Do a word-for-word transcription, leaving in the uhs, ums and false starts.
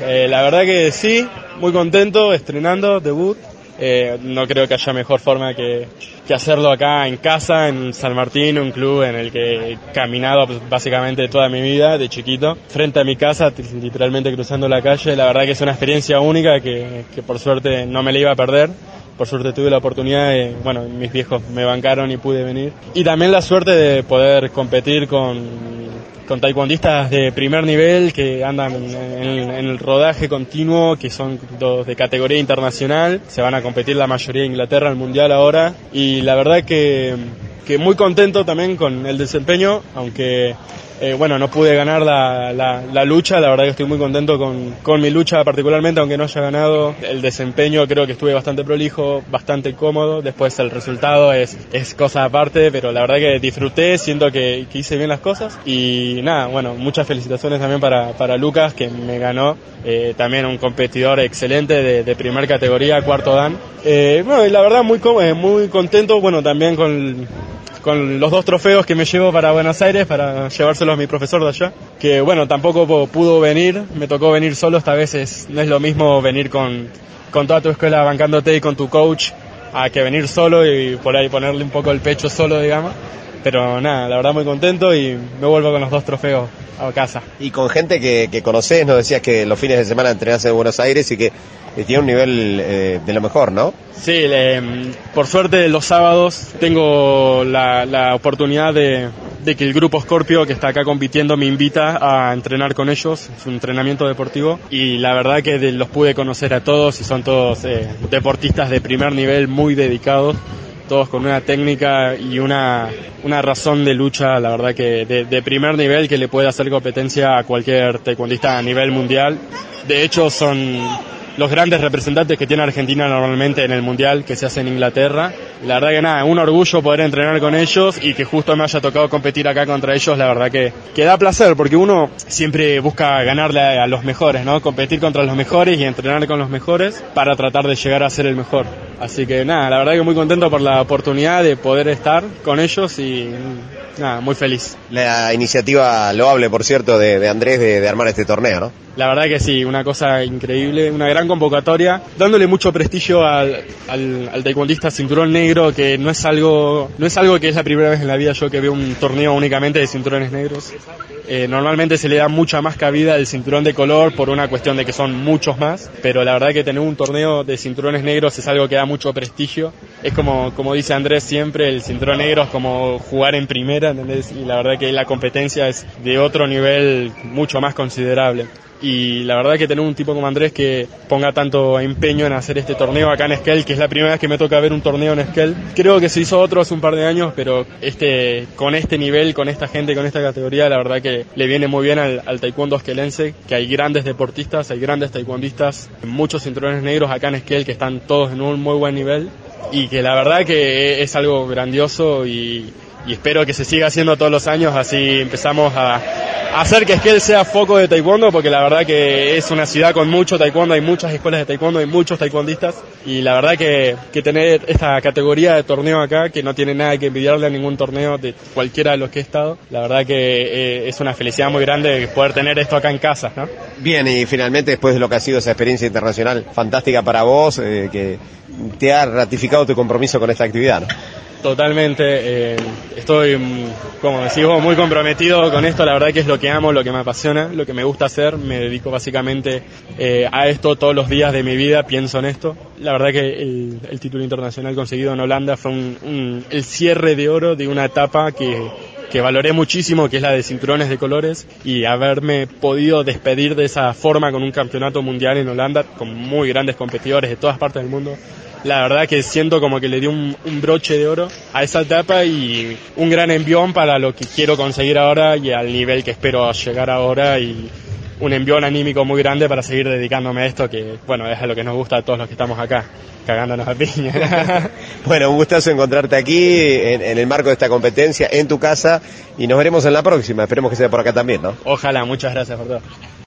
Eh, la verdad que sí, muy contento, estrenando, debut. Eh, no creo que haya mejor forma que, que hacerlo acá en casa, en San Martín, un club en el que he caminado pues, básicamente toda mi vida, de chiquito, frente a mi casa, literalmente cruzando la calle. La verdad que es una experiencia única que, que por suerte no me la iba a perder. Por suerte tuve la oportunidad de, bueno, mis viejos me bancaron y pude venir. Y también la suerte de poder competir con, con taekwondistas de primer nivel que andan en, en, en el rodaje continuo, que son los de categoría internacional. Se van a competir la mayoría de Inglaterra al Mundial ahora. Y la verdad que, que muy contento también con el desempeño, aunque... Eh, bueno, no pude ganar la, la, la lucha, la verdad que estoy muy contento con, con mi lucha particularmente, aunque no haya ganado. El desempeño creo que estuve bastante prolijo, bastante cómodo, después el resultado es, es cosa aparte, pero la verdad que disfruté, siento que, que hice bien las cosas y nada, bueno, muchas felicitaciones también para, para Lucas, que me ganó, eh, también un competidor excelente de, de primer categoría, cuarto dan. Eh, bueno, y la verdad muy, muy contento, bueno, también con... con los dos trofeos que me llevo para Buenos Aires, para llevárselos a mi profesor de allá, que bueno, tampoco pudo venir, me tocó venir solo, esta vez es, no es lo mismo venir con, con toda tu escuela bancándote y con tu coach, a que venir solo y por ahí ponerle un poco el pecho solo, digamos. Pero nada, la verdad muy contento y me vuelvo con los dos trofeos a casa. Y con gente que, que conocés, nos decías que los fines de semana entrenás en Buenos Aires y que eh, tiene un nivel eh, de lo mejor, ¿no? Sí, eh, por suerte los sábados tengo la, la oportunidad de, de que el grupo Scorpio que está acá compitiendo me invita a entrenar con ellos, es un entrenamiento deportivo y la verdad que de, los pude conocer a todos y son todos eh, deportistas de primer nivel muy dedicados, todos con una técnica y una, una razón de lucha, la verdad que de, de primer nivel que le puede hacer competencia a cualquier taekwondista a nivel mundial. De hecho son los grandes representantes que tiene Argentina normalmente en el Mundial, que se hace en Inglaterra. La verdad que nada, un orgullo poder entrenar con ellos y que justo me haya tocado competir acá contra ellos, la verdad que, que da placer, porque uno siempre busca ganarle a, a los mejores, ¿no? Competir contra los mejores y entrenar con los mejores para tratar de llegar a ser el mejor. Así que nada, la verdad que muy contento por la oportunidad de poder estar con ellos y nada, muy feliz. La iniciativa loable, por cierto, de, de Andrés de, de armar este torneo, ¿no? La verdad que sí, una cosa increíble, una gran convocatoria, dándole mucho prestigio al, al, al taekwondista cinturón negro, que no es algo no es algo que es la primera vez en la vida yo que veo un torneo únicamente de cinturones negros. Eh, normalmente se le da mucha más cabida al cinturón de color por una cuestión de que son muchos más, pero la verdad que tener un torneo de cinturones negros es algo que da mucho prestigio. Es como, como dice Andrés siempre, el cinturón negro es como jugar en primera, ¿entendés? Y la verdad que la competencia es de otro nivel mucho más considerable. Y la verdad que tener un tipo como Andrés que ponga tanto empeño en hacer este torneo acá en Esquel, que es la primera vez que me toca ver un torneo en Esquel. Creo que se hizo otro hace un par de años, pero este con este nivel, con esta gente, con esta categoría, la verdad que le viene muy bien al, al taekwondo esquelense, que hay grandes deportistas, hay grandes taekwondistas, muchos cinturones negros acá en Esquel que están todos en un muy buen nivel y que la verdad que es algo grandioso y, y espero que se siga haciendo todos los años, así empezamos a hacer que Esquel sea foco de taekwondo, porque la verdad que es una ciudad con mucho taekwondo, hay muchas escuelas de taekwondo, hay muchos taekwondistas y la verdad que, que tener esta categoría de torneo acá, que no tiene nada que envidiarle a ningún torneo de cualquiera de los que he estado, la verdad que eh, es una felicidad muy grande poder tener esto acá en casa, ¿no? Bien, y finalmente después de lo que ha sido esa experiencia internacional fantástica para vos, eh, que te ha ratificado tu compromiso con esta actividad, ¿no? Totalmente, eh, estoy, como decís vos, muy comprometido con esto, la verdad que es lo que amo, lo que me apasiona, lo que me gusta hacer, me dedico básicamente eh, a esto todos los días de mi vida, pienso en esto. La verdad que el, el título internacional conseguido en Holanda fue un, un, el cierre de oro de una etapa que, que valoré muchísimo, que es la de cinturones de colores, y haberme podido despedir de esa forma con un campeonato mundial en Holanda, con muy grandes competidores de todas partes del mundo. La verdad que siento como que le dio un, un broche de oro a esa etapa y un gran envión para lo que quiero conseguir ahora y al nivel que espero llegar ahora, y un envión anímico muy grande para seguir dedicándome a esto, que bueno, es a lo que nos gusta a todos los que estamos acá, cagándonos a piña. Bueno, un gustazo encontrarte aquí en, en el marco de esta competencia, en tu casa, y nos veremos en la próxima, esperemos que sea por acá también, ¿no? Ojalá, muchas gracias por todo.